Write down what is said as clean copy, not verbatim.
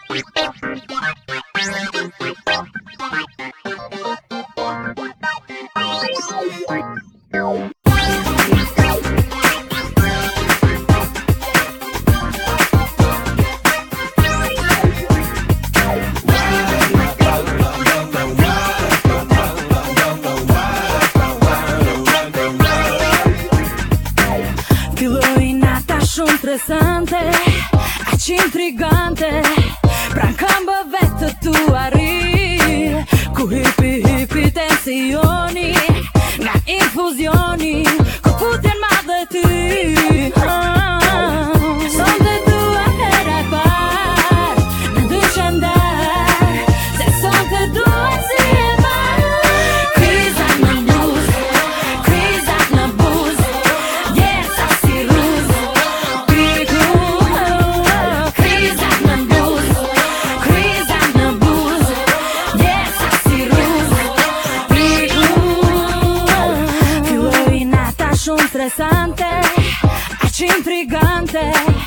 Shumë interesante, aq intrigante, pran këmbë vetë tu arri, ku hipi tensioni, nga infuzioni, ku putjen madhe ty. Sonte dua hera e par, në dyshë ndar, se sonte dua si e mar. Krizat në buz, krizat në buz, jesa si ruz. Shumë stresante, aq intrigante.